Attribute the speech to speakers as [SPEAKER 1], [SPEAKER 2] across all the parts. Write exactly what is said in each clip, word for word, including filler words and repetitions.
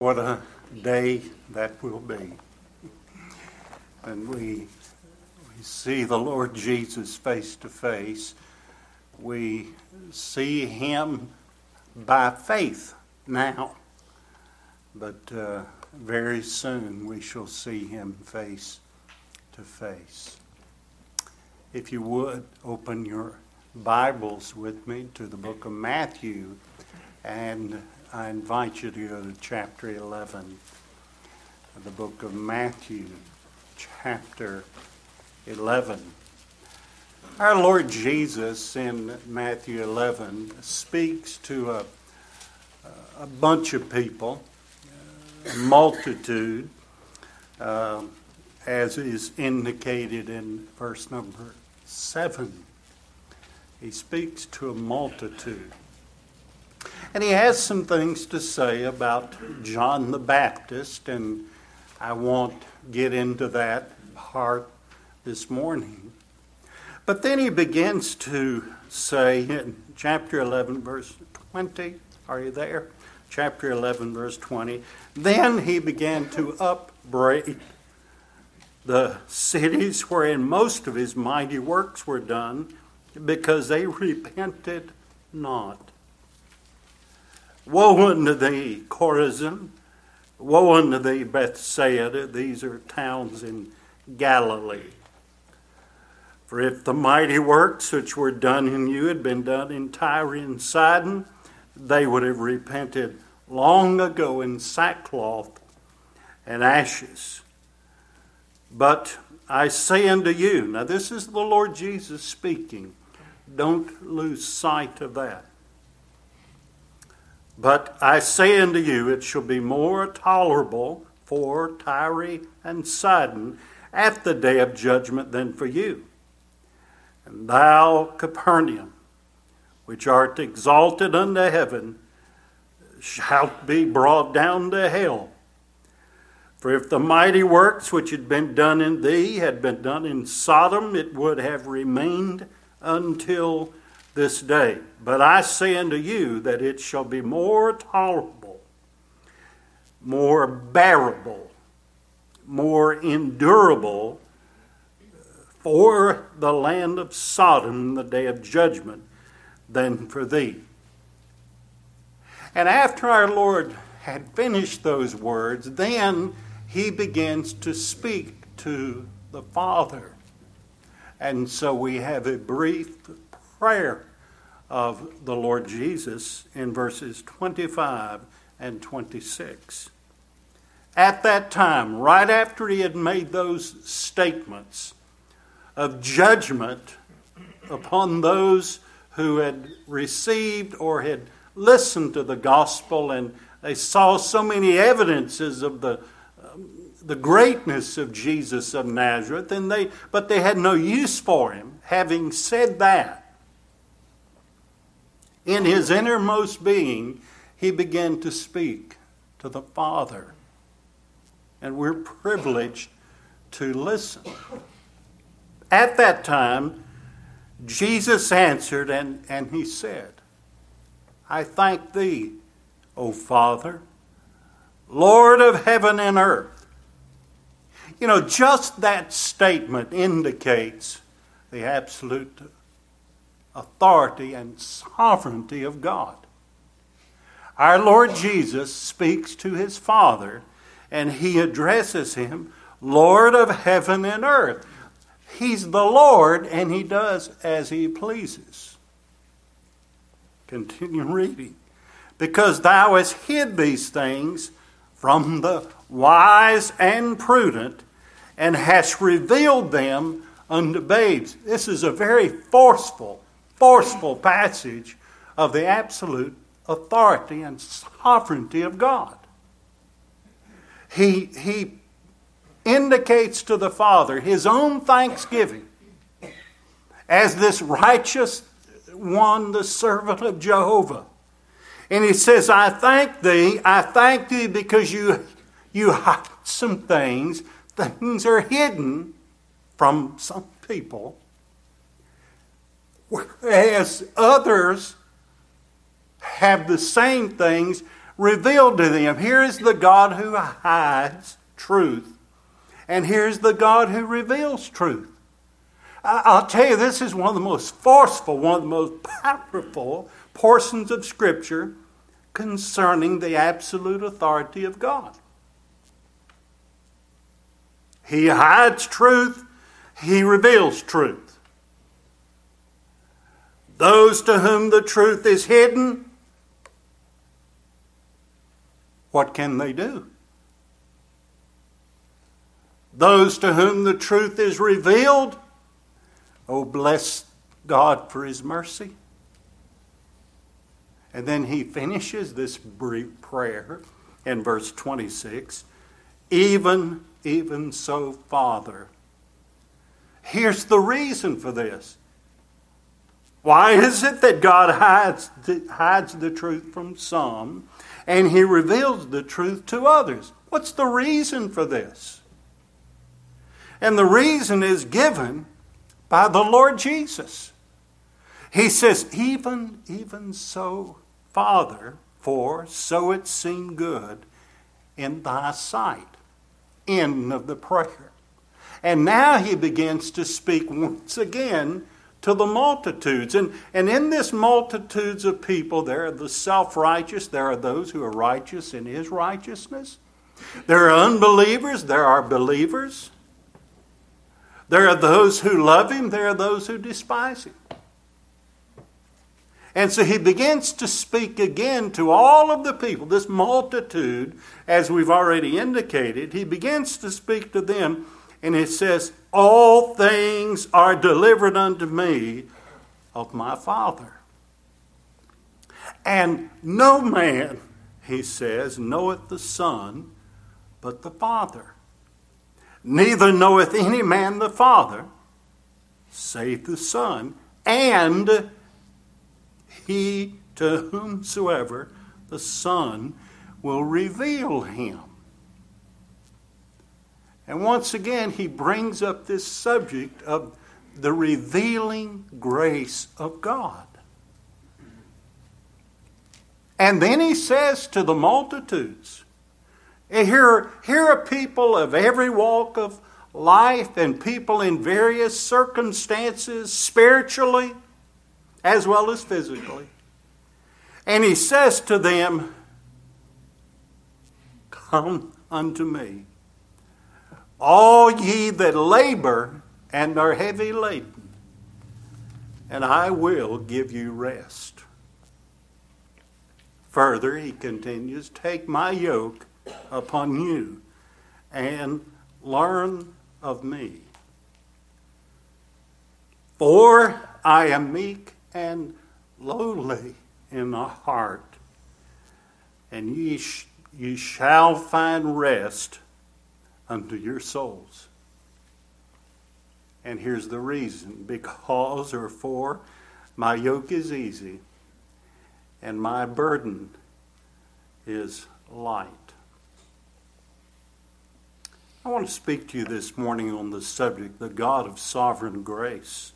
[SPEAKER 1] What a day that will be. And we, we see the Lord Jesus face to face. We see him by faith now. But uh, very soon we shall see him face to face. If you would, open your Bibles with me to the book of Matthew, and I invite you to go to chapter eleven, the book of Matthew, chapter eleven. Our Lord Jesus in Matthew eleven speaks to a, a bunch of people, a multitude, uh, as is indicated in verse number seven. He speaks to a multitude. And he has some things to say about John the Baptist, and I won't get into that part this morning. But then he begins to say in chapter eleven, verse twenty, are you there? Chapter eleven, verse twenty, then he began to upbraid the cities wherein most of his mighty works were done, because they repented not. Woe unto thee, Chorazin! Woe unto thee, Bethsaida! These are towns in Galilee. For if the mighty works which were done in you had been done in Tyre and Sidon, they would have repented long ago in sackcloth and ashes. But I say unto you, now this is the Lord Jesus speaking. Don't lose sight of that. But I say unto you, it shall be more tolerable for Tyre and Sidon at the day of judgment than for you. And thou, Capernaum, which art exalted unto heaven, shalt be brought down to hell. For if the mighty works which had been done in thee had been done in Sodom, it would have remained until this day. But I say unto you that it shall be more tolerable, more bearable, more endurable for the land of Sodom in the day of judgment than for thee. And after our Lord had finished those words, then he begins to speak to the Father. And so we have a brief prayer of the Lord Jesus in verses twenty-five and twenty-six. At that time, right after he had made those statements of judgment upon those who had received or had listened to the gospel, and they saw so many evidences of the the greatness of Jesus of Nazareth, and they but they had no use for him. Having said that, in his innermost being, he began to speak to the Father. And we're privileged to listen. At that time, Jesus answered and, and he said, I thank thee, O Father, Lord of heaven and earth. You know, just that statement indicates the absolute authority and sovereignty of God. Our Lord Jesus speaks to his Father, and he addresses him, Lord of heaven and earth. He's the Lord, and he does as he pleases. Continue reading. Because thou hast hid these things from the wise and prudent, and hast revealed them unto babes. This is a very forceful, forceful passage of the absolute authority and sovereignty of God. He, he indicates to the Father his own thanksgiving as this righteous one, the servant of Jehovah. And he says, I thank thee, I thank thee because you, you hide some things. Things are hidden from some people, whereas others have the same things revealed to them. Here is the God who hides truth, and here's the God who reveals truth. I'll tell you, this is one of the most forceful, one of the most powerful portions of Scripture concerning the absolute authority of God. He hides truth, He reveals truth. Those to whom the truth is hidden, what can they do? Those to whom the truth is revealed, oh, bless God for His mercy. And then he finishes this brief prayer in verse twenty-six. Even, even so, Father. Here's the reason for this. Why is it that God hides the, hides the truth from some and He reveals the truth to others? What's the reason for this? And the reason is given by the Lord Jesus. He says, even, even so, Father, for so it seemed good in thy sight. End of the prayer. And now he begins to speak once again to the multitudes. And, and in this multitudes of people, there are the self-righteous, there are those who are righteous in His righteousness. There are unbelievers, there are believers. There are those who love Him, there are those who despise Him. And so he begins to speak again to all of the people, this multitude, as we've already indicated. He begins to speak to them, and it says, all things are delivered unto me of my Father. And no man, he says, knoweth the Son, but the Father. Neither knoweth any man the Father, save the Son, and he to whomsoever the Son will reveal Him. And once again, he brings up this subject of the revealing grace of God. And then he says to the multitudes, here, here are people of every walk of life and people in various circumstances, spiritually as well as physically. And he says to them, come unto me, all ye that labor and are heavy laden, and I will give you rest. Further, he continues, take my yoke upon you and learn of me. For I am meek and lowly in the heart, and ye, sh- ye shall find rest unto your souls. And here's the reason. Because or for my yoke is easy and my burden is light. I want to speak to you this morning on the subject, the God of sovereign grace.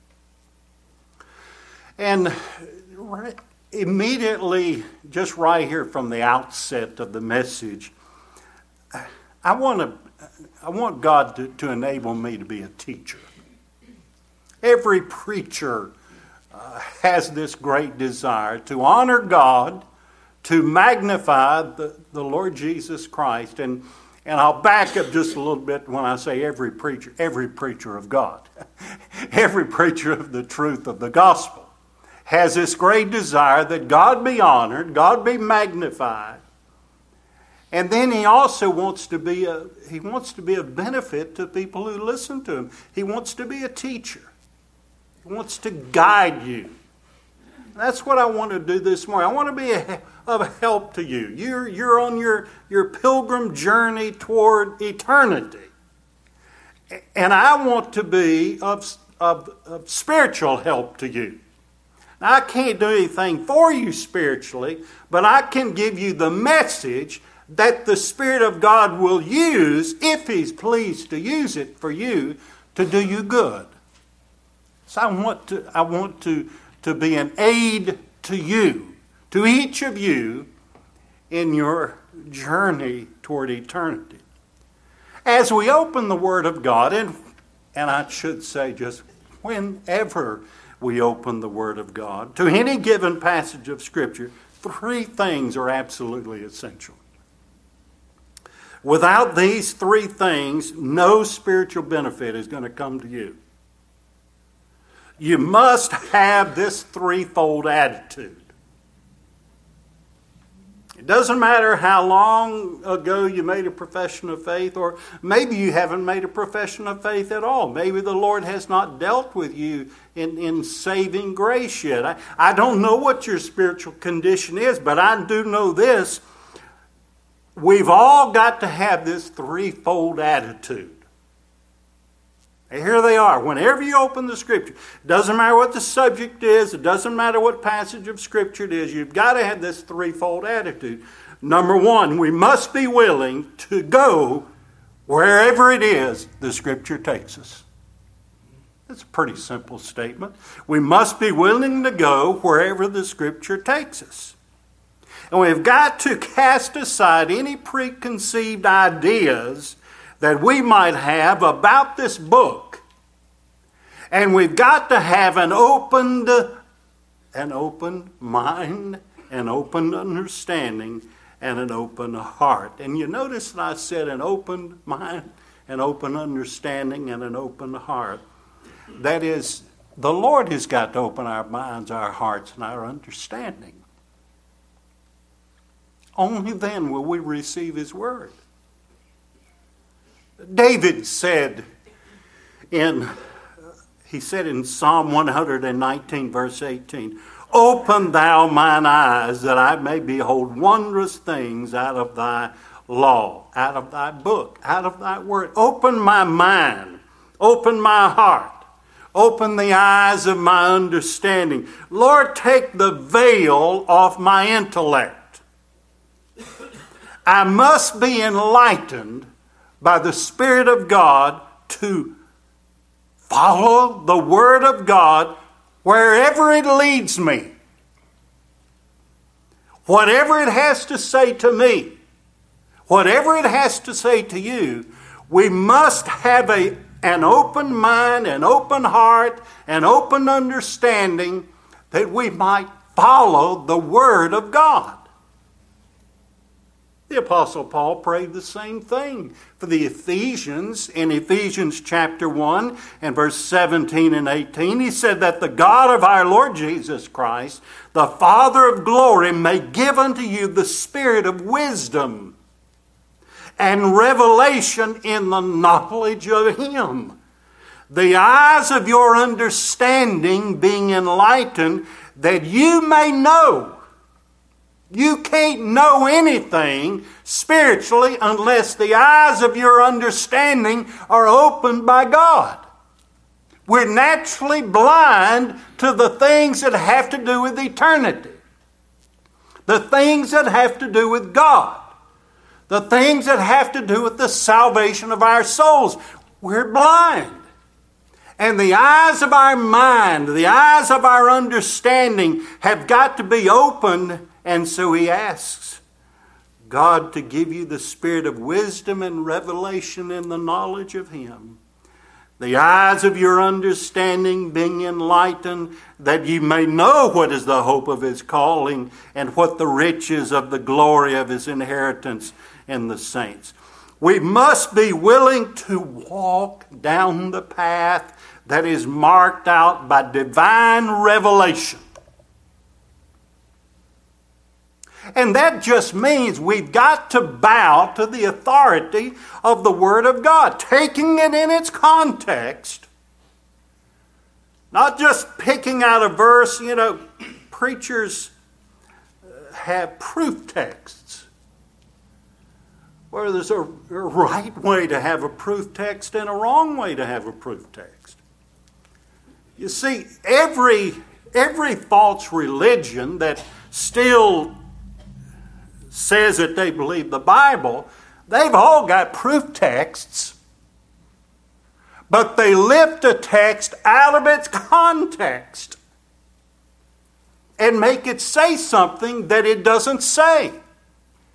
[SPEAKER 1] And right, immediately, just right here from the outset of the message, I want to, I want God to, to enable me to be a teacher. Every preacher uh, has this great desire to honor God, to magnify the, the Lord Jesus Christ. And, and I'll back up just a little bit when I say every preacher, every preacher of God, every preacher of the truth of the gospel has this great desire that God be honored, God be magnified. And then he also wants to be a he wants to be a benefit to people who listen to him. He wants to be a teacher. He wants to guide you. That's what I want to do this morning. I want to be a, of help to you. You're, you're on your, your pilgrim journey toward eternity. And I want to be of, of, of spiritual help to you. Now, I can't do anything for you spiritually, but I can give you the message that the Spirit of God will use, if He's pleased to use it for you, to do you good. So I want to, I want to, to be an aid to you, to each of you, in your journey toward eternity. As we open the Word of God, and, and I should say just whenever we open the Word of God, to any given passage of Scripture, three things are absolutely essential. Without these three things, no spiritual benefit is going to come to you. You must have this threefold attitude. It doesn't matter how long ago you made a profession of faith, or maybe you haven't made a profession of faith at all. Maybe the Lord has not dealt with you in, in saving grace yet. I, I don't know what your spiritual condition is, but I do know this. We've all got to have this threefold attitude. And here they are. Whenever you open the Scripture, it doesn't matter what the subject is, it doesn't matter what passage of Scripture it is, you've got to have this threefold attitude. Number one, we must be willing to go wherever it is the Scripture takes us. That's a pretty simple statement. We must be willing to go wherever the Scripture takes us. And we've got to cast aside any preconceived ideas that we might have about this book. And we've got to have an open, an open mind, an open understanding, and an open heart. And you notice that I said an open mind, an open understanding, and an open heart. That is, the Lord has got to open our minds, our hearts, and our understanding. Only then will we receive His Word. David said in, he said in Psalm one nineteen, verse eighteen, "Open thou mine eyes, that I may behold wondrous things out of thy law," out of thy book, out of thy word. Open my mind, open my heart, open the eyes of my understanding. Lord, take the veil off my intellect. I must be enlightened by the Spirit of God to follow the Word of God wherever it leads me. Whatever it has to say to me, whatever it has to say to you, we must have a, an open mind, an open heart, an open understanding that we might follow the Word of God. The Apostle Paul prayed the same thing for the Ephesians in Ephesians chapter one and verse seventeen and eighteen. He said that the God of our Lord Jesus Christ, the Father of glory, may give unto you the spirit of wisdom and revelation in the knowledge of Him. The eyes of your understanding being enlightened, that you may know. You can't know anything spiritually unless the eyes of your understanding are opened by God. We're naturally blind to the things that have to do with eternity. The things that have to do with God. The things that have to do with the salvation of our souls. We're blind. And the eyes of our mind, the eyes of our understanding have got to be opened. And so he asks God to give you the spirit of wisdom and revelation in the knowledge of Him. The eyes of your understanding being enlightened, that you may know what is the hope of His calling and what the riches of the glory of His inheritance in the saints. We must be willing to walk down the path that is marked out by divine revelation. And that just means we've got to bow to the authority of the Word of God, taking it in its context. Not just picking out a verse. You know, preachers have proof texts. Where there's a, a right way to have a proof text and a wrong way to have a proof text. You see, every, every false religion that still says that they believe the Bible, they've all got proof texts, but they lift a text out of its context and make it say something that it doesn't say.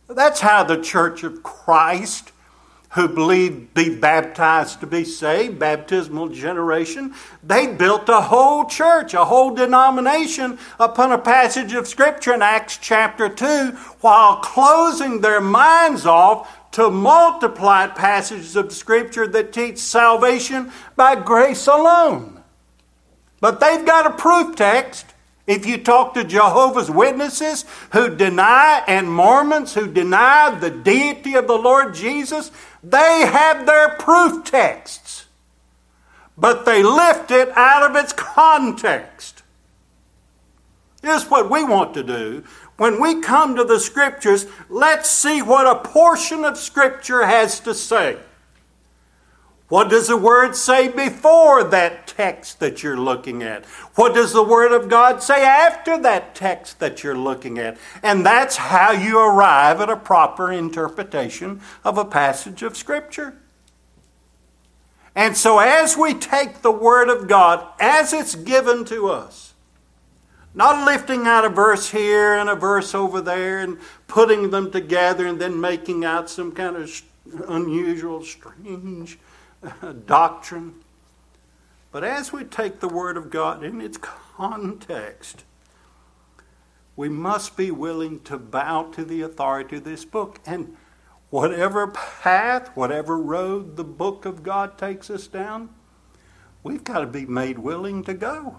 [SPEAKER 1] That's how the Church of Christ, who believed be baptized to be saved, baptismal generation, they built a whole church, a whole denomination upon a passage of Scripture in Acts chapter two, while closing their minds off to multiply passages of Scripture that teach salvation by grace alone. But they've got a proof text. If you talk to Jehovah's Witnesses who deny, and Mormons who deny the deity of the Lord Jesus, they have their proof texts. But they lift it out of its context. Here's what we want to do. When we come to the Scriptures, let's see what a portion of Scripture has to say. What does the Word say before that text that you're looking at? What does the Word of God say after that text that you're looking at? And that's how you arrive at a proper interpretation of a passage of Scripture. And so as we take the Word of God as it's given to us, not lifting out a verse here and a verse over there and putting them together and then making out some kind of unusual, strange doctrine. But as we take the Word of God in its context, we must be willing to bow to the authority of this book. And whatever path, whatever road the book of God takes us down, we've got to be made willing to go.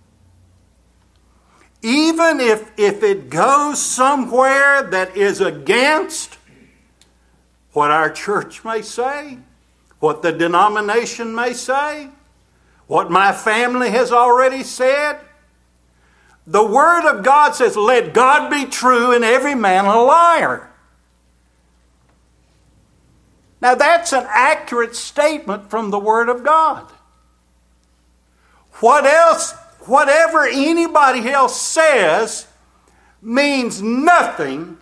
[SPEAKER 1] Even if, if it goes somewhere that is against what our church may say, what the denomination may say, what my family has already said. The Word of God says, let God be true and every man a liar. Now that's an accurate statement from the Word of God. What else, whatever anybody else says means nothing.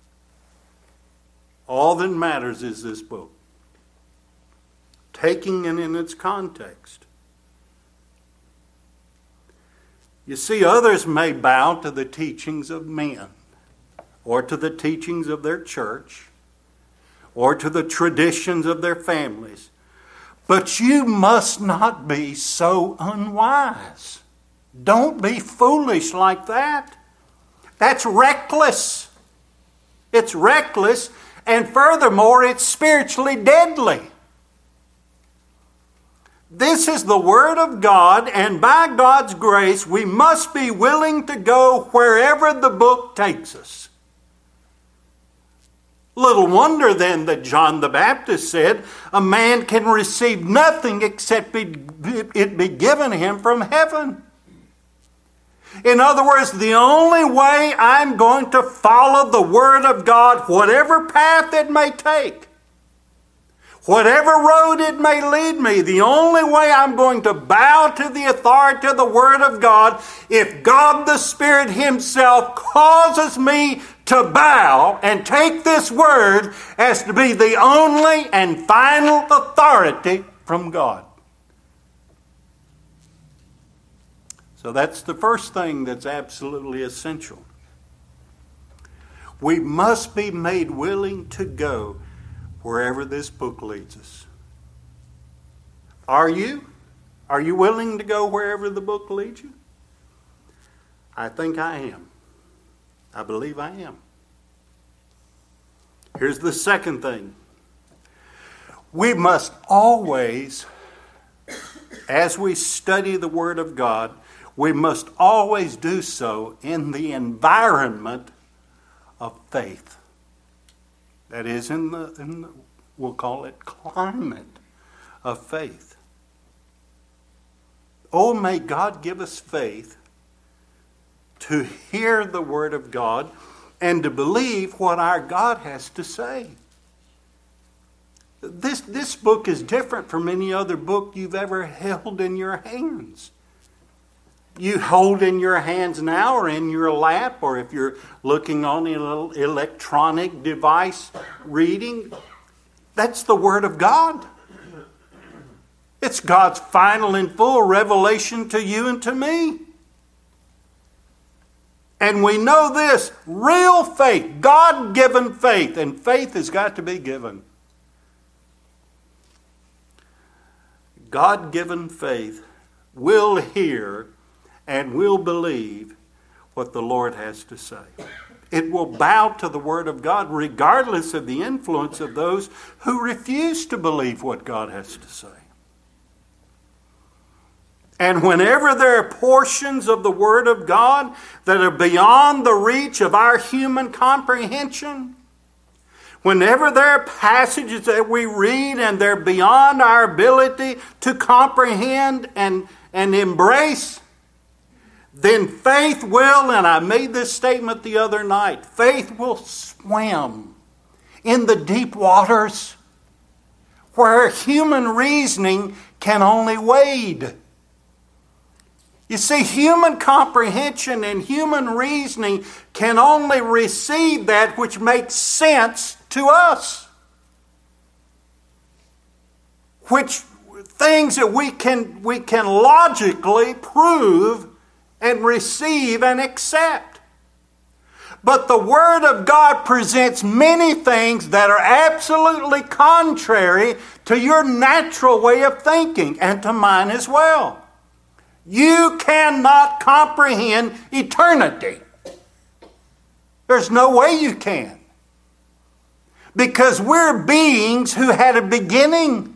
[SPEAKER 1] All that matters is this book. Taking it in its context. You see, others may bow to the teachings of men, or to the teachings of their church, or to the traditions of their families. But you must not be so unwise. Don't be foolish like that. That's reckless. It's reckless, and furthermore, it's spiritually deadly. This is the Word of God, and by God's grace, we must be willing to go wherever the book takes us. Little wonder then that John the Baptist said, a man can receive nothing except it be given him from heaven. In other words, the only way I'm going to follow the Word of God, whatever path it may take, whatever road it may lead me, the only way I'm going to bow to the authority of the Word of God, if God the Spirit Himself causes me to bow and take this Word as to be the only and final authority from God. So that's the first thing that's absolutely essential. We must be made willing to go wherever this book leads us. Are you? Are you willing to go wherever the book leads you? I think I am. I believe I am. Here's the second thing. We must always, as we study the Word of God, we must always do so in the environment of faith. That is, in the, in the, we'll call it climate of faith. Oh, may God give us faith to hear the Word of God and to believe what our God has to say. This, this book is different from any other book you've ever held in your hands. You hold in your hands now or in your lap, or if you're looking on a little electronic device reading, that's the Word of God. It's God's final and full revelation to you and to me. And we know this, real faith, God-given faith, and faith has got to be given. God-given faith will hear and will believe what the Lord has to say. It will bow to the Word of God regardless of the influence of those who refuse to believe what God has to say. And whenever there are portions of the Word of God that are beyond the reach of our human comprehension, whenever there are passages that we read and they're beyond our ability to comprehend and, and embrace, then faith will, and I made this statement the other night, faith will swim in the deep waters where human reasoning can only wade. You see, human comprehension and human reasoning can only receive that which makes sense to us. Which things that we can, we can logically prove and receive and accept. But the Word of God presents many things that are absolutely contrary to your natural way of thinking and to mine as well. You cannot comprehend eternity. There's no way you can. Because we're beings who had a beginning.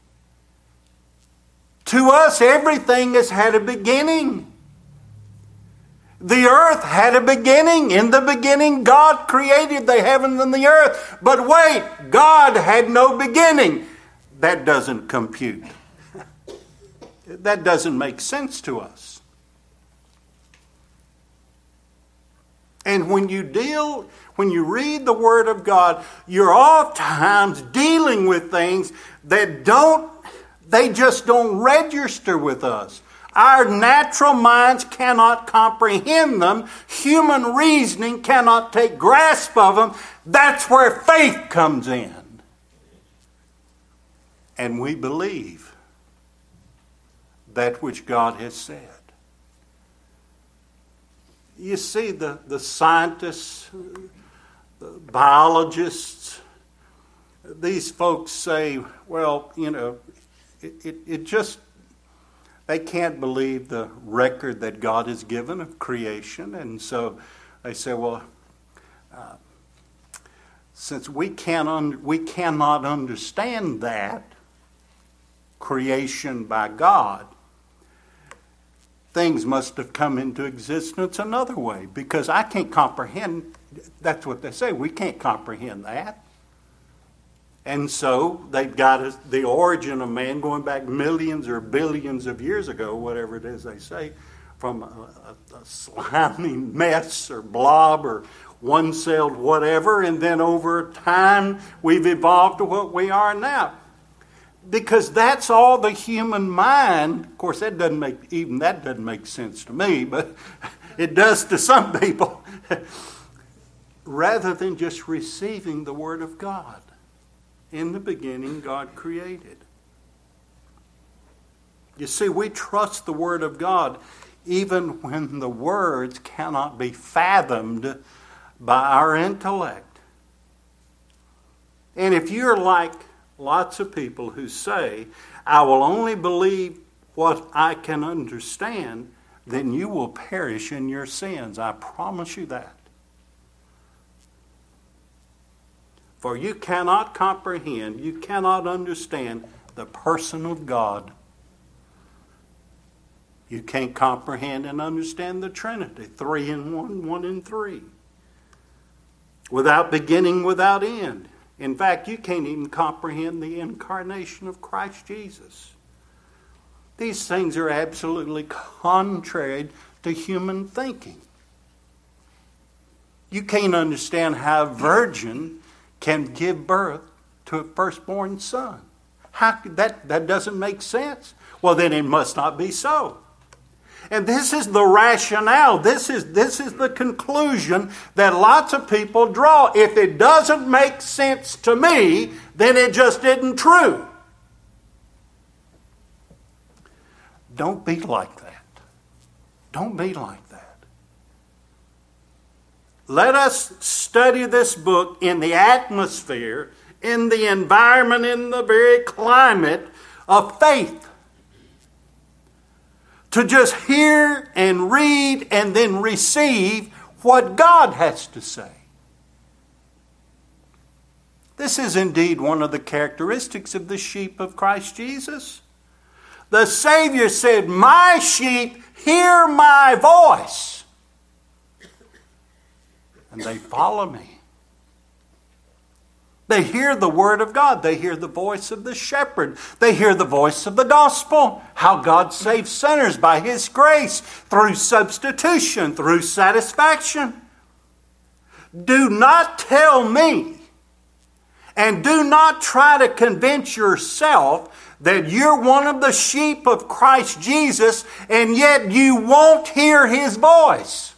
[SPEAKER 1] To us, everything has had a beginning. The earth had a beginning. In the beginning, God created the heavens and the earth. But wait, God had no beginning. That doesn't compute. That doesn't make sense to us. And when you deal, when you read the Word of God, you're oftentimes dealing with things that don't, they just don't register with us. Our natural minds cannot comprehend them. Human reasoning cannot take grasp of them. That's where faith comes in. And we believe that which God has said. You see, the, the scientists, the biologists, these folks say, well, you know, it, it, it just, they can't believe the record that God has given of creation. And so they say, well, uh, since we, can't un- we cannot understand that, creation by God, things must have come into existence another way, because I can't comprehend. That's what they say. We can't comprehend that. And so they've got a, the origin of man going back millions or billions of years ago, whatever it is they say, from a, a, a slimy mess or blob or one-celled whatever, and then over time we've evolved to what we are now. Because that's all the human mind. Of course, that doesn't make even that doesn't make sense to me, but it does to some people. Rather than just receiving the Word of God. In the beginning, God created. You see, we trust the Word of God even when the words cannot be fathomed by our intellect. And if you're like lots of people who say, I will only believe what I can understand, then you will perish in your sins. I promise you that. For you cannot comprehend, you cannot understand the person of God. You can't comprehend and understand the Trinity, three in one, one in three. Without beginning, without end. In fact, you can't even comprehend the incarnation of Christ Jesus. These things are absolutely contrary to human thinking. You can't understand how a virgin can give birth to a firstborn son. How that, that doesn't make sense. Well, then it must not be so. And this is the rationale. This is, this is the conclusion that lots of people draw. If it doesn't make sense to me, then it just isn't true. Don't be like that. Don't be like that. let us study this book in the atmosphere, in the environment, in the very climate of faith. To just hear and read and then receive what God has to say. This is indeed one of the characteristics of the sheep of Christ Jesus. The Savior said, "My sheep hear my voice, and they follow me." They hear the word of God. They hear the voice of the shepherd. They hear the voice of the gospel. How God saves sinners by His grace, through substitution, through satisfaction. Do not tell me, and do not try to convince yourself that you're one of the sheep of Christ Jesus, and yet you won't hear His voice.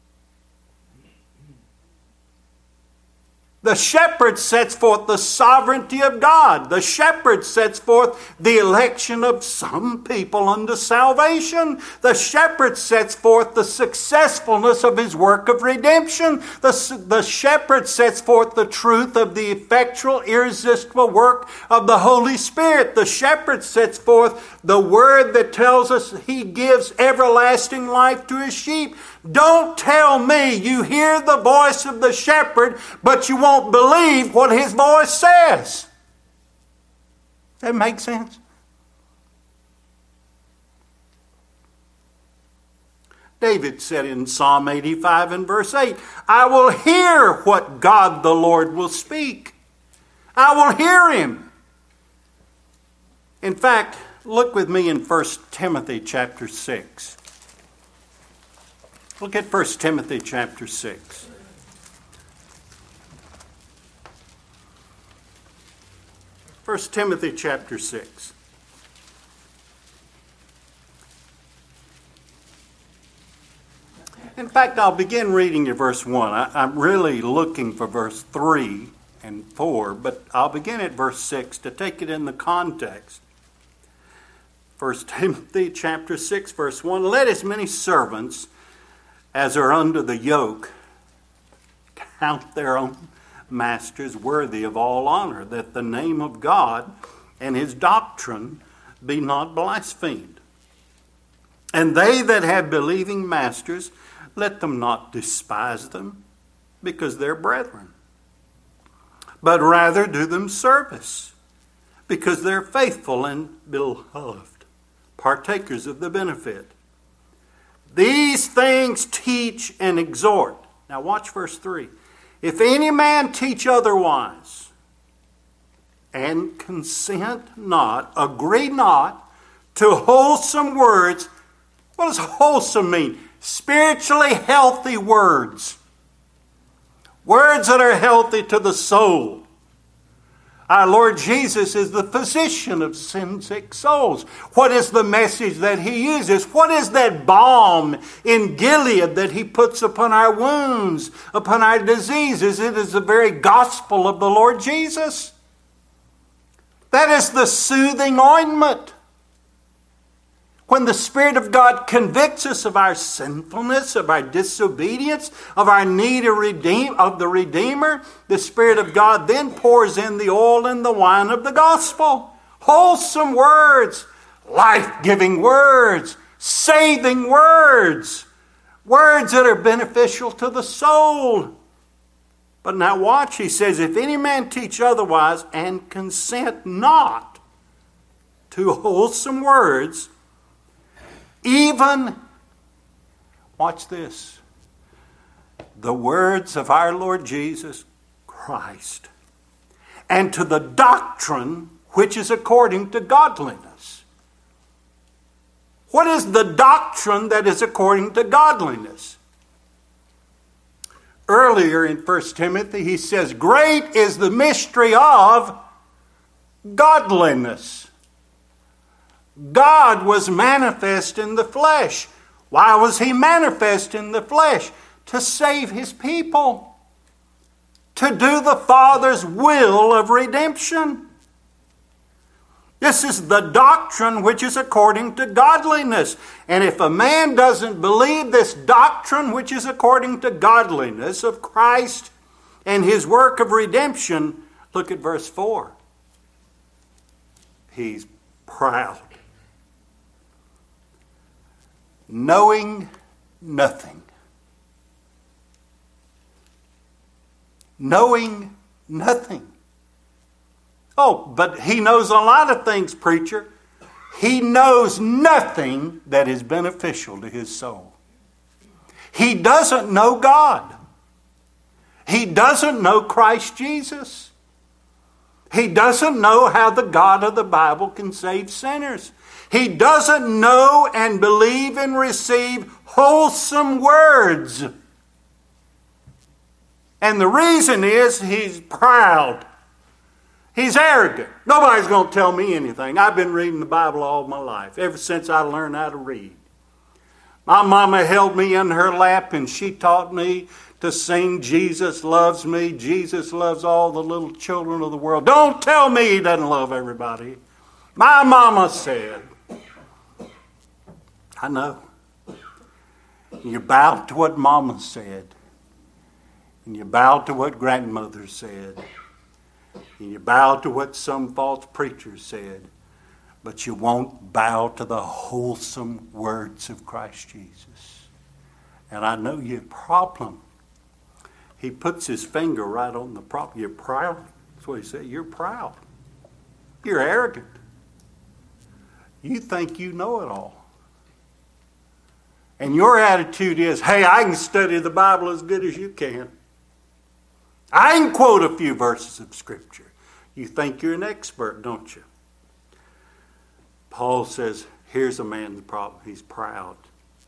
[SPEAKER 1] The shepherd sets forth the sovereignty of God. The shepherd sets forth the election of some people unto salvation. The shepherd sets forth the successfulness of His work of redemption. The, the shepherd sets forth the truth of the effectual, irresistible work of the Holy Spirit. The shepherd sets forth the word that tells us He gives everlasting life to His sheep. Don't tell me you hear the voice of the shepherd, but you won't believe what his voice says. That makes sense? David said in Psalm eighty-five and verse eight, "I will hear what God the Lord will speak. I will hear Him." In fact, look with me in First Timothy chapter six. Look at First Timothy chapter six. First Timothy chapter six. In fact, I'll begin reading at verse one. I, I'm really looking for verse three and four, but I'll begin at verse six to take it in the context. First Timothy chapter six, verse one. "Let as many servants as are under the yoke count their own masters worthy of all honor, that the name of God and His doctrine be not blasphemed. And they that have believing masters, let them not despise them, because they're brethren, but rather do them service, because they're faithful and beloved, partakers of the benefit. These things teach and exhort." Now watch verse three. "If any man teach otherwise, and consent not, agree not to wholesome words." What does wholesome mean? Spiritually healthy words. Words that are healthy to the soul. Our Lord Jesus is the physician of sin-sick souls. What is the message that He uses? What is that balm in Gilead that He puts upon our wounds, upon our diseases? It is the very gospel of the Lord Jesus. That is the soothing ointment. When the Spirit of God convicts us of our sinfulness, of our disobedience, of our need of, redeem, of the Redeemer, the Spirit of God then pours in the oil and the wine of the gospel. Wholesome words, life-giving words, saving words, words that are beneficial to the soul. But now watch, he says, "If any man teach otherwise and consent not to wholesome words, even," watch this, "the words of our Lord Jesus Christ, and to the doctrine which is according to godliness." What is the doctrine that is according to godliness? Earlier in First Timothy, he says, "Great is the mystery of godliness." God was manifest in the flesh. Why was He manifest in the flesh? To save His people. To do the Father's will of redemption. This is the doctrine which is according to godliness. And if a man doesn't believe this doctrine which is according to godliness of Christ and his work of redemption, look at verse four. He's proud. Knowing nothing. Knowing nothing. Oh, but he knows a lot of things, preacher. He knows nothing that is beneficial to his soul. He doesn't know God. He doesn't know Christ Jesus. He doesn't know how the God of the Bible can save sinners. He doesn't know and believe and receive wholesome words. And the reason is he's proud. He's arrogant. Nobody's going to tell me anything. I've been reading the Bible all my life, ever since I learned how to read. My mama held me in her lap and she taught me to sing, Jesus loves me, Jesus loves all the little children of the world. Don't tell me he doesn't love everybody. My mama said. I know. You bow to what mama said. And you bow to what grandmother said. And you bow to what some false preachers said. But you won't bow to the wholesome words of Christ Jesus. And I know your problem. He puts his finger right on the problem. You're proud. That's what he said. You're proud. You're arrogant. You think you know it all. And your attitude is, hey, I can study the Bible as good as you can. I can quote a few verses of Scripture. You think you're an expert, don't you? Paul says, here's a man's problem. He's proud.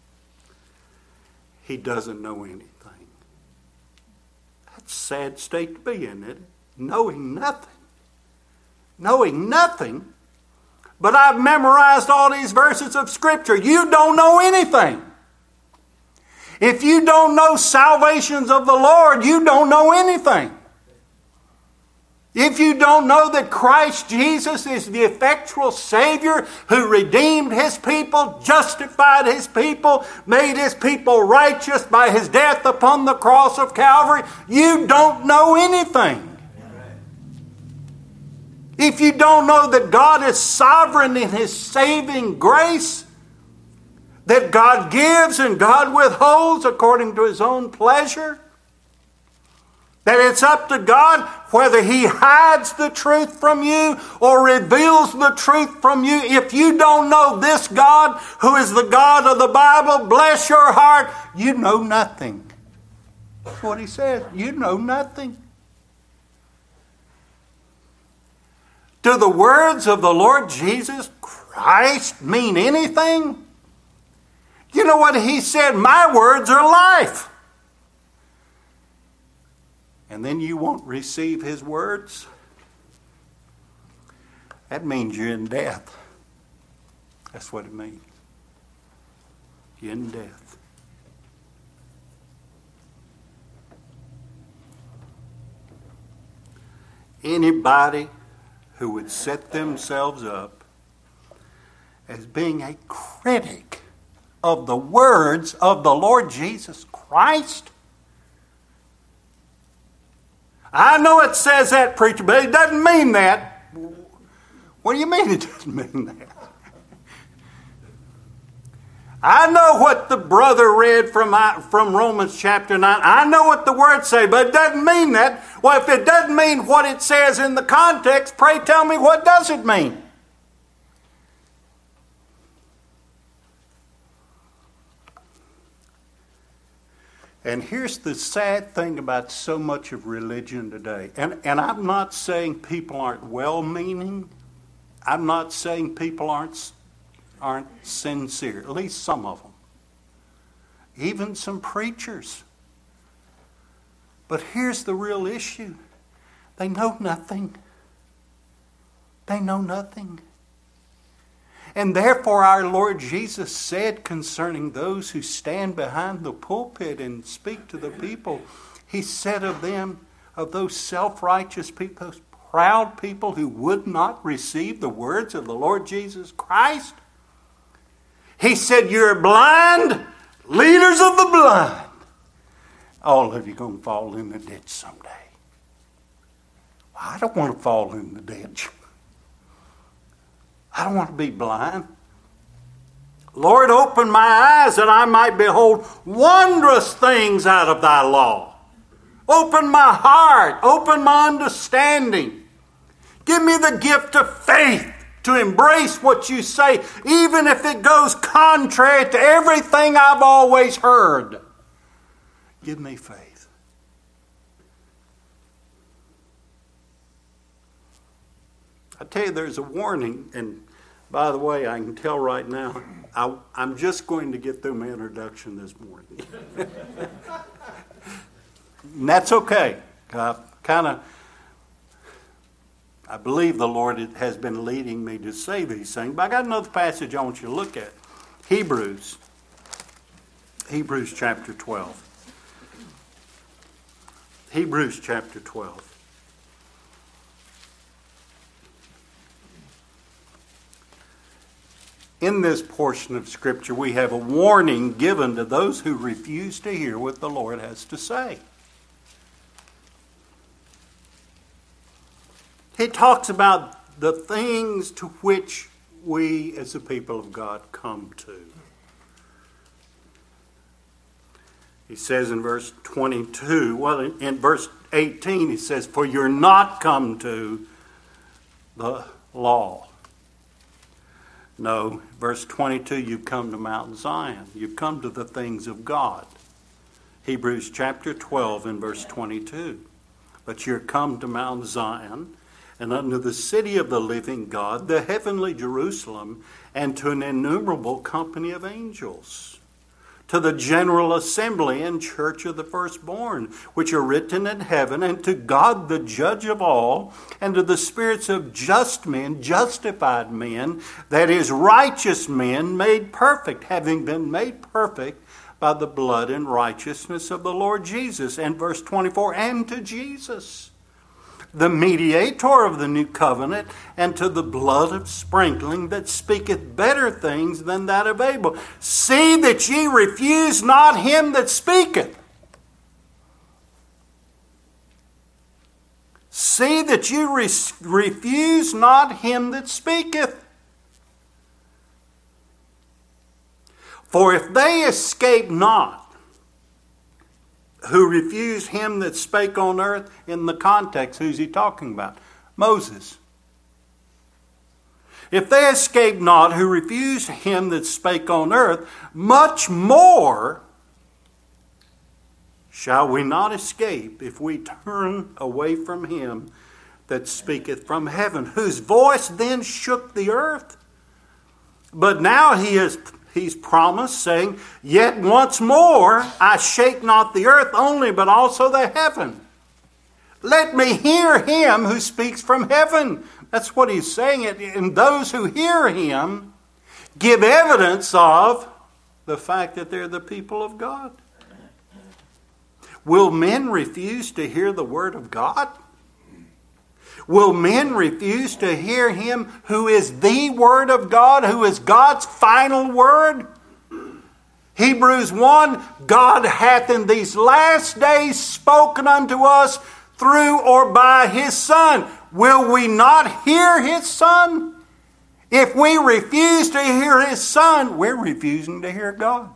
[SPEAKER 1] He doesn't know anything. That's a sad state to be in, isn't it? Knowing nothing. Knowing nothing. But I've memorized all these verses of Scripture. You don't know anything. If you don't know salvations of the Lord, you don't know anything. If you don't know that Christ Jesus is the effectual Savior who redeemed His people, justified His people, made His people righteous by His death upon the cross of Calvary, you don't know anything. If you don't know that God is sovereign in His saving grace, that God gives and God withholds according to His own pleasure, that it's up to God whether He hides the truth from you or reveals the truth from you. If you don't know this God, who is the God of the Bible, bless your heart, you know nothing. That's what he says. You know nothing. Do the words of the Lord Jesus Christ mean anything? You know what he said? My words are life. And then you won't receive his words? That means you're in death. That's what it means. You're in death. Anybody who would set themselves up as being a critic of the words of the Lord Jesus Christ. I know it says that, preacher, but it doesn't mean that. What do you mean it doesn't mean that? I know what the brother read from, from Romans chapter nine. I know what the words say, but it doesn't mean that. Well, if it doesn't mean what it says in the context, pray tell me, what does it mean? And here's the sad thing about so much of religion today. And, and I'm not saying people aren't well-meaning. I'm not saying people aren't, aren't sincere. At least some of them. Even some preachers. But here's the real issue. They know nothing. They know nothing. And therefore our Lord Jesus said concerning those who stand behind the pulpit and speak to the people, He said of them, of those self-righteous people, those proud people who would not receive the words of the Lord Jesus Christ. He said, you're blind, leaders of the blind. All of you going to fall in the ditch someday. I don't want to fall in the ditch. I don't want to be blind. Lord, open my eyes that I might behold wondrous things out of thy law. Open my heart. Open my understanding. Give me the gift of faith to embrace what you say, even if it goes contrary to everything I've always heard. Give me faith. I tell you, there's a warning, and by the way, I can tell right now, I, I'm just going to get through my introduction this morning. And that's okay. I kind of, I believe the Lord has been leading me to say these things. But I got another passage I want you to look at. Hebrews. Hebrews chapter twelve. Hebrews chapter twelve. In this portion of Scripture, we have a warning given to those who refuse to hear what the Lord has to say. He talks about the things to which we as the people of God come to. He says in verse twenty-two, well, in, in verse eighteen, he says, for you're not come to the law. No, verse twenty-two, you've come to Mount Zion. You've come to the things of God. Hebrews chapter twelve and verse twenty-two. But you're come to Mount Zion, and unto the city of the living God, the heavenly Jerusalem, and to an innumerable company of angels, to the general assembly and church of the firstborn, which are written in heaven, and to God the judge of all, and to the spirits of just men, justified men, that is, righteous men, made perfect, having been made perfect by the blood and righteousness of the Lord Jesus. And verse twenty-four, and to Jesus, the mediator of the new covenant, and to the blood of sprinkling that speaketh better things than that of Abel. See that ye refuse not him that speaketh. See that you re- refuse not him that speaketh. For if they escape not, who refused him that spake on earth, in the context, who's he talking about? Moses. If they escape not, who refused him that spake on earth, much more shall we not escape if we turn away from him that speaketh from heaven, whose voice then shook the earth. But now he is He's promised, saying, yet once more I shake not the earth only, but also the heaven. Let me hear him who speaks from heaven. That's what he's saying. And those who hear him give evidence of the fact that they're the people of God. Will men refuse to hear the word of God? Will men refuse to hear him who is the Word of God, who is God's final word? Hebrews one, God hath in these last days spoken unto us through or by his Son. Will we not hear his Son? If we refuse to hear his Son, we're refusing to hear God.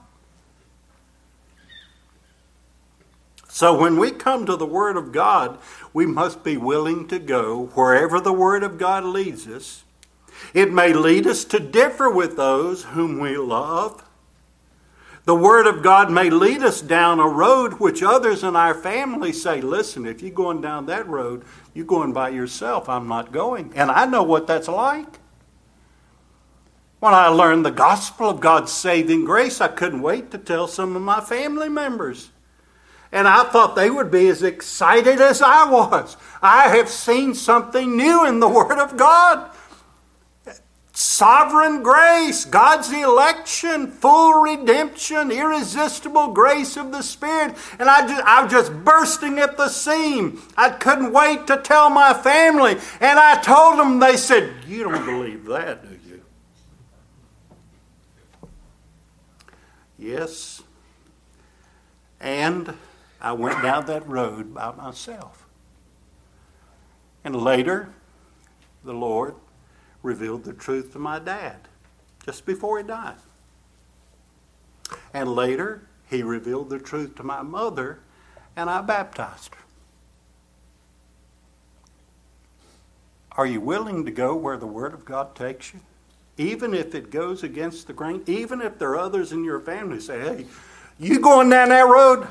[SPEAKER 1] So when we come to the Word of God, we must be willing to go wherever the Word of God leads us. It may lead us to differ with those whom we love. The Word of God may lead us down a road which others in our family say, listen, if you're going down that road, you're going by yourself. I'm not going. And I know what that's like. When I learned the gospel of God's saving grace, I couldn't wait to tell some of my family members. And I thought they would be as excited as I was. I have seen something new in the Word of God. sovereign grace, God's election, full redemption, irresistible grace of the Spirit. And I, just, I was just bursting at the seam. I couldn't wait to tell my family. And I told them, they said, "You don't believe that, do you?" Yes. And I went down that road by myself. And later, the Lord revealed the truth to my dad just before he died. And later, he revealed the truth to my mother, and I baptized her. Are you willing to go where the Word of God takes you? Even if it goes against the grain? Even if there are others in your family who say, "Hey, you going down that road?"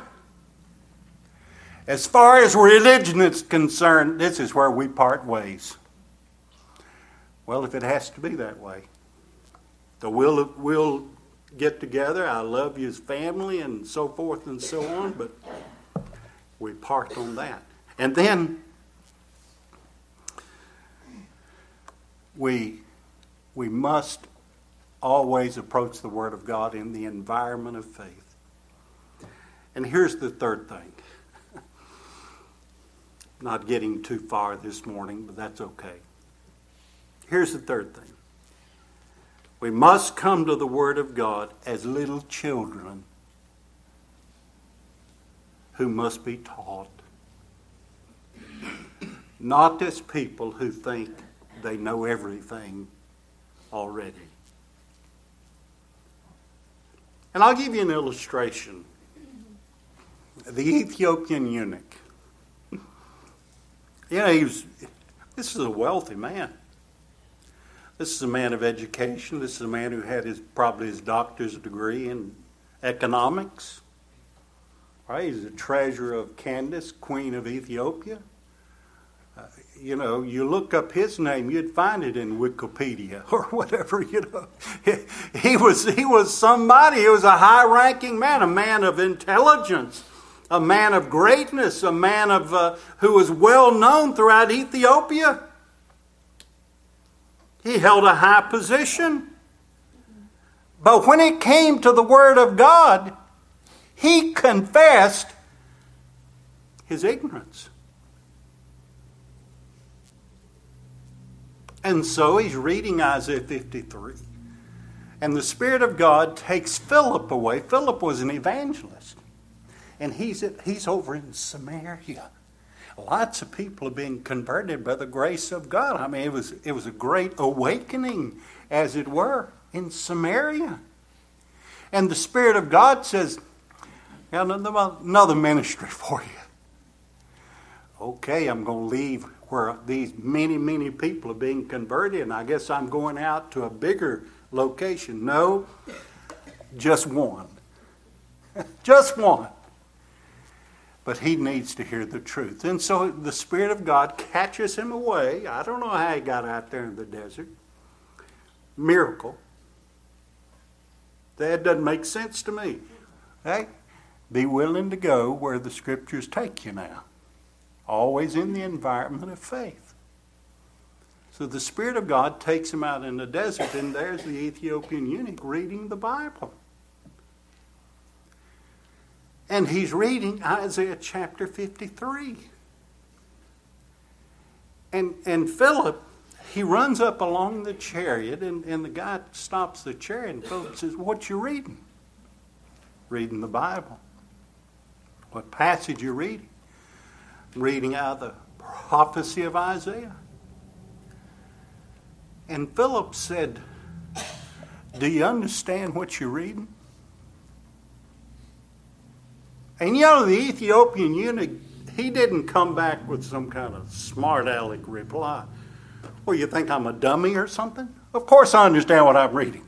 [SPEAKER 1] As far as religion is concerned, this is where we part ways. Well, if it has to be that way, so we'll, we'll get together. I love you as family and so forth and so on, but we part on that. And then we, we must always approach the Word of God in the environment of faith. And here's the third thing. Not getting too far this morning, but that's okay. Here's the third thing. We must come to the Word of God as little children who must be taught. Not as people who think they know everything already. And I'll give you an illustration. The Ethiopian eunuch. You know, he was, this is a wealthy man. This is a man of education. This is a man who had his probably his doctor's degree in economics. Right? He's the treasurer of Candace, Queen of Ethiopia. Uh, you know, you look up his name, you'd find it in Wikipedia or whatever. You know, he, he was he was somebody. He was a high-ranking man, a man of intelligence, a man of greatness, a man of uh, who was well known throughout Ethiopia. He held a high position. But when it came to the Word of God, he confessed his ignorance. And so he's reading Isaiah fifty-three. And the Spirit of God takes Philip away. Philip was an evangelist. And he's, at, he's over in Samaria. Lots of people are being converted by the grace of God. I mean, it was it was a great awakening, as it were, in Samaria. And the Spirit of God says, "Got another ministry for you." Okay, I'm going to leave where these many, many people are being converted, and I guess I'm going out to a bigger location. No, just one. Just one. But he needs to hear the truth. And so the Spirit of God catches him away. I don't know how he got out there in the desert. Miracle. That doesn't make sense to me. Hey, be willing to go where the Scriptures take you now. Always in the environment of faith. So the Spirit of God takes him out in the desert, and there's the Ethiopian eunuch reading the Bible. And he's reading Isaiah chapter fifty-three. And, and Philip, he runs up along the chariot, and, and the guy stops the chariot, and Philip says, "What you reading?" "Reading the Bible." "What passage you reading?" "I'm reading out of the prophecy of Isaiah." And Philip said, "Do you understand what you're reading?" And you know, the Ethiopian eunuch, he didn't come back with some kind of smart aleck reply. "Well, you think I'm a dummy or something?" "Of course I understand what I'm reading.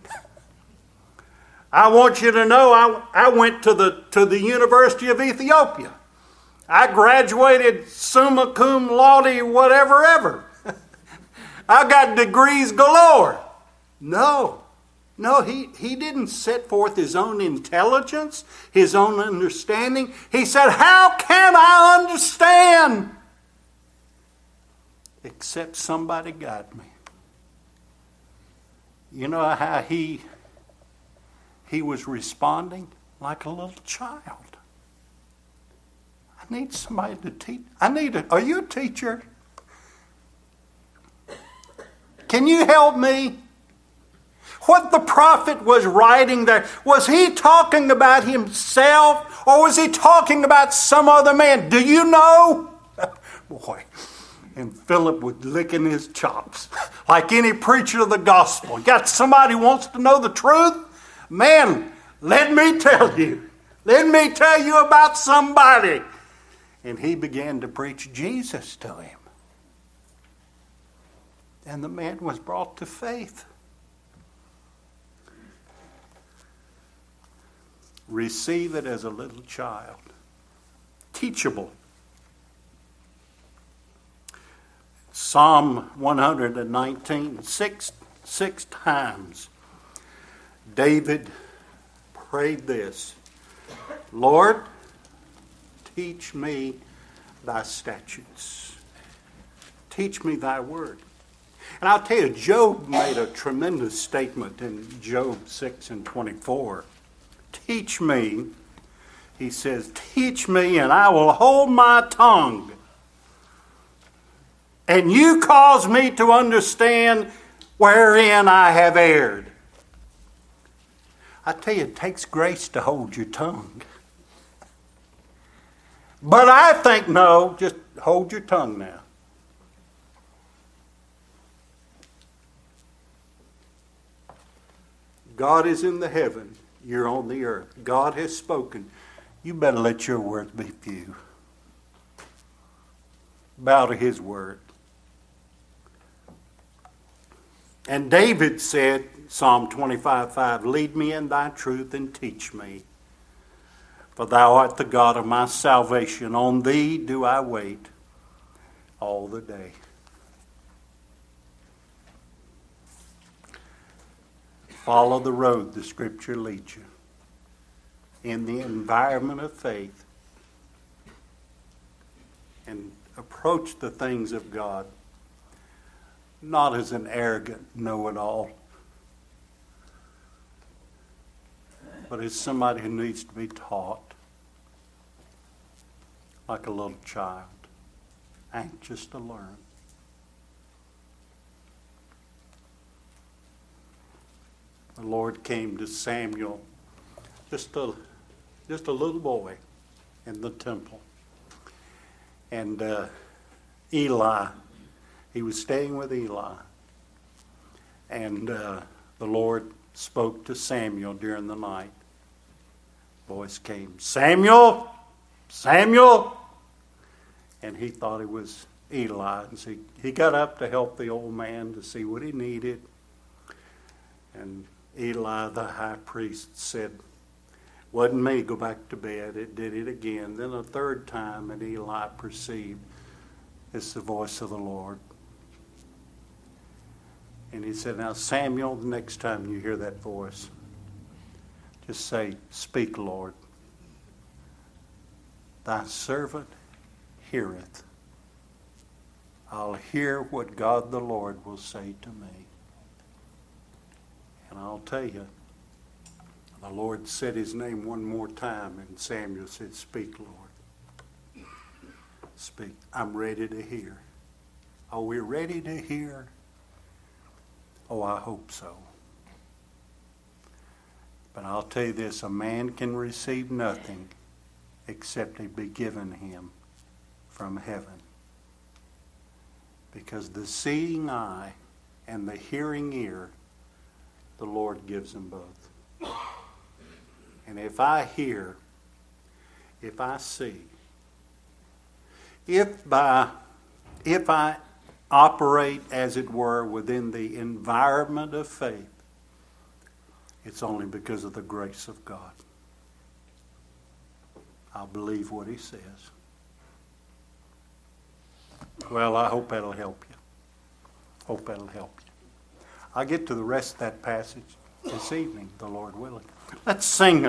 [SPEAKER 1] I want you to know I, I went to the, to the University of Ethiopia. I graduated summa cum laude, whatever ever. I got degrees galore." No. No, he, he didn't set forth his own intelligence, his own understanding. He said, "How can I understand?" Except somebody guide me. You know how he he was responding? Like a little child. I need somebody to teach. I need a, are you a teacher? Can you help me? What the prophet was writing there, was he talking about himself or was he talking about some other man? Do you know? Boy, and Philip was licking his chops like any preacher of the gospel. Got somebody who wants to know the truth? Man, let me tell you. Let me tell you about somebody. And he began to preach Jesus to him. And the man was brought to faith. Receive it as a little child. Teachable. Psalm one nineteen, six, six times, David prayed this: Lord, teach me thy statutes. Teach me thy word. And I'll tell you, Job made a tremendous statement in Job six and twenty-four. Teach me, he says, teach me and I will hold my tongue. And you cause me to understand wherein I have erred. I tell you, it takes grace to hold your tongue. But I think, no, just hold your tongue now. God is in the heaven. You're on the earth. God has spoken. You better let your words be few. Bow to his word. And David said, Psalm twenty-five five, lead me in thy truth and teach me. For thou art the God of my salvation. On thee do I wait all the day. Follow the road the Scripture leads you. In the environment of faith. And approach the things of God not as an arrogant know-it-all, but as somebody who needs to be taught like a little child, anxious to learn. The Lord came to Samuel, just a, just a little boy in the temple. And uh, Eli, he was staying with Eli. And uh, the Lord spoke to Samuel during the night. Voice came, Samuel, Samuel. And he thought it was Eli. And so he, he got up to help the old man to see what he needed. And Eli, the high priest, said, wasn't me, go back to bed. It did it again. Then a third time, and Eli perceived it's the voice of the Lord. And he said, now Samuel, the next time you hear that voice, just say, speak, Lord. Thy servant heareth. I'll hear what God the Lord will say to me. And I'll tell you, the Lord said his name one more time, and Samuel said, speak, Lord. Speak. I'm ready to hear. Are we ready to hear? Oh, I hope so. But I'll tell you this, a man can receive nothing except it be given him from heaven. Because the seeing eye and the hearing ear, the Lord gives them both. And if I hear, if I see, if by, if I operate, as it were, within the environment of faith, it's only because of the grace of God. I'll believe what he says. Well, I hope that'll help you. Hope that'll help you. I'll get to the rest of that passage this evening, the Lord willing. Let's sing.